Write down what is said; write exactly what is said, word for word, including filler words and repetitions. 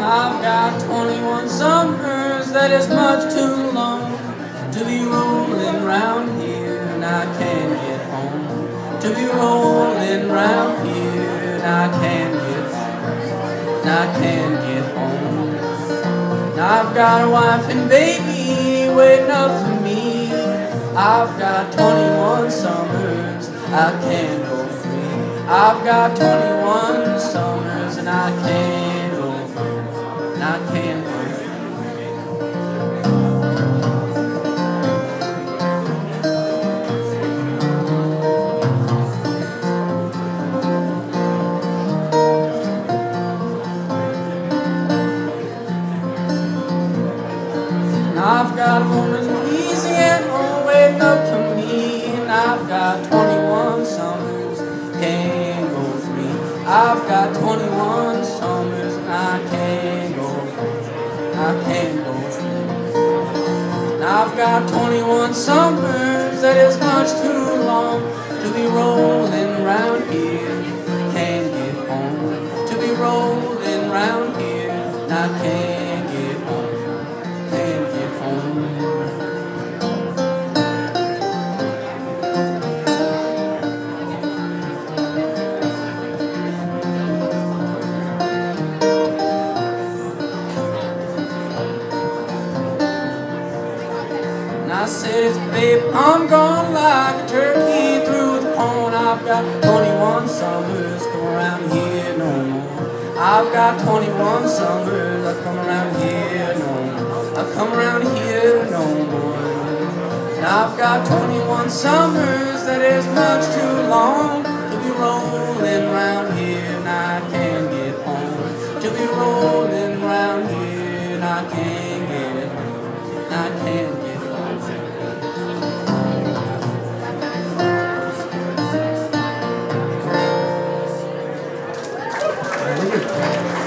I've got twenty-one summers, that is much too long to be rolling round here and I can't get home. To be rolling round here and I can't get home. And I can't get home. Now I've got a wife and baby waiting up for me. I've got twenty-one summers, I can't go free. I've got twenty-one summers and I can't go free. And I can't go free. I've got a woman in Louisiana waiting up for me, and I've got twenty-one summers, can't go free. I've got twenty-one summers, and I can't go free. I can't go free. And I've got twenty-one summers, that is much too long to be rolling round here, can't get home. To be rolling round here, and I can't get home. Can't get home. And I said, babe, I'm gone like a turkey through the pond. I've got twenty-one summers, come around here no more. I've got twenty-one summers, I come around here no more. I come around here no more. And I've got twenty-one summers, that is much too long to be rolling round here and I can't get home. To be rolling round here and I can't get home. And I can't get home. Thank you.